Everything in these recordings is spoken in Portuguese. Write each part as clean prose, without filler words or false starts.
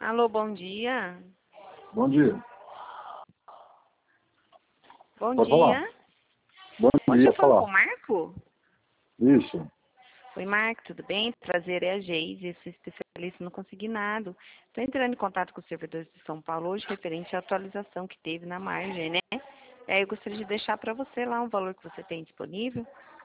Alô, bom dia. Bom dia. Bom Pode falar. dia. Bom Hoje dia, eu falo falar. com o Marco? Isso. Oi, Marco, tudo bem? Prazer, é a Geise, eu sou especialista no consignado. Estou entrando em contato com os servidores de São Paulo hoje, referente à atualização que teve na margem, né? E aí eu gostaria de deixar para você lá um valor que você tem disponível.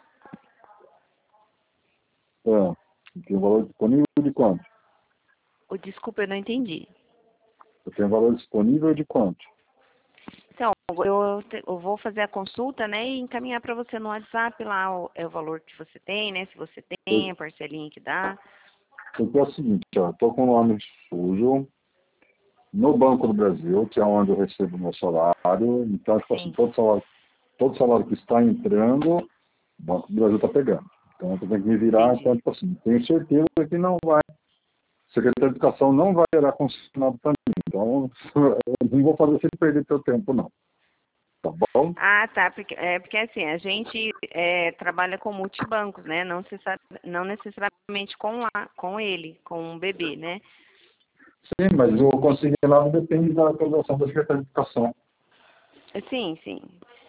Tem valor disponível de quanto? Desculpa, eu não entendi. Eu tenho valor disponível de quanto? Então, eu vou fazer a consulta, né, e encaminhar para você no WhatsApp lá o valor que você tem, né, se você tem, a parcelinha que dá. Porque é o seguinte, ó, estou com o nome sujo no Banco do Brasil, que é onde eu recebo meu salário. Então, tipo assim, Sim, todo salário que está entrando, o Banco do Brasil está pegando. Então, eu tenho que me virar. Então, entendi. tipo assim, tenho certeza que não vai. O secretário de Educação não vai gerar consignado para mim. Então, eu não vou fazer você perder seu tempo, não. Tá bom? Ah, tá, porque assim, a gente trabalha com multibancos, né? Não necessariamente com ele, com o bebê, né? Sim, mas o consignado depende da autorização da Secretaria de Educação. Sim, sim.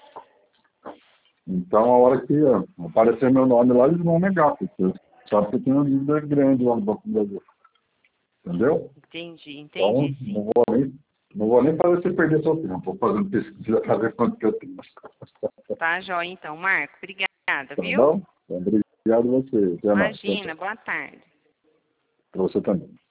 Então, a hora que aparecer meu nome lá, eles vão negar, porque sabe que eu tenho uma dívida grande lá no Banco do Brasil. Entendeu? Entendi, Então, sim. não vou nem fazer você perder seu tempo. Vou fazendo pesquisa para ver quanto que eu tenho. Tá, joia, então, Marco. Obrigada, Tá viu? bom? Então, obrigado a você. Até mais. Tchau, Imagina, tchau. boa tarde. Para você também.